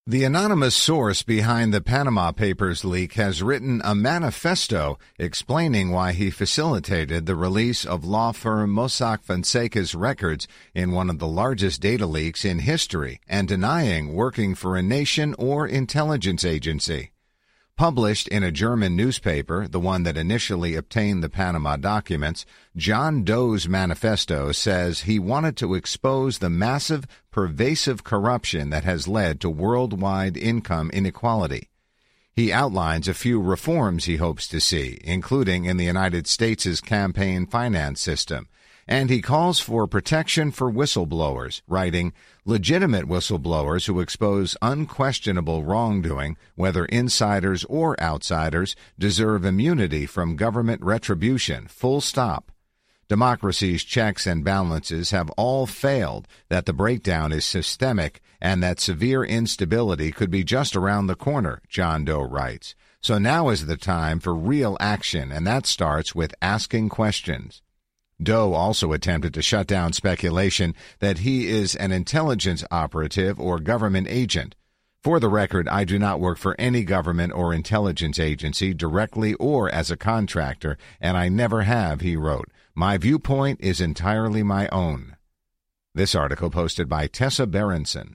The anonymous source behind the Panama Papers leak has written a manifesto explaining why he facilitated the release of law firm Mossack Fonseca's records in one of the largest data leaks in history and denying working for a nation or intelligence agency. Published in a German newspaper, the one that initially obtained the Panama documents, John Doe's manifesto says he wanted to expose the massive, pervasive corruption that has led to worldwide income inequality. He outlines a few reforms he hopes to see, including in the United States' campaign finance system, and he calls for protection for whistleblowers, writing, "Legitimate whistleblowers who expose unquestionable wrongdoing, whether insiders or outsiders, deserve immunity from government retribution, full stop. Democracy's checks and balances have all failed, that the breakdown is systemic, and that severe instability could be just around the corner," John Doe writes. "So now is the time for real action, and that starts with asking questions." Doe also attempted to shut down speculation that he is an intelligence operative or government agent. "For the record, I do not work for any government or intelligence agency directly or as a contractor, and I never have," he wrote. "My viewpoint is entirely my own." This article posted by Tessa Berenson.